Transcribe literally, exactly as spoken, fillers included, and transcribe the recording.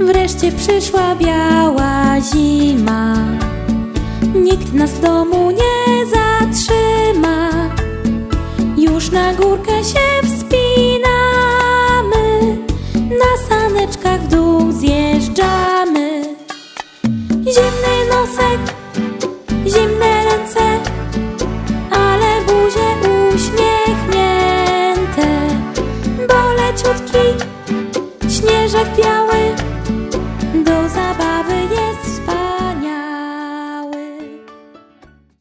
Wreszcie przyszła biała zima. Nikt nas w domu nie zatrzyma. Już na górkę się wspinamy, na saneczkach w dół zjeżdżamy. Zimny nosek, zimne ręce, ale buzie uśmiechnięte, bo leciutki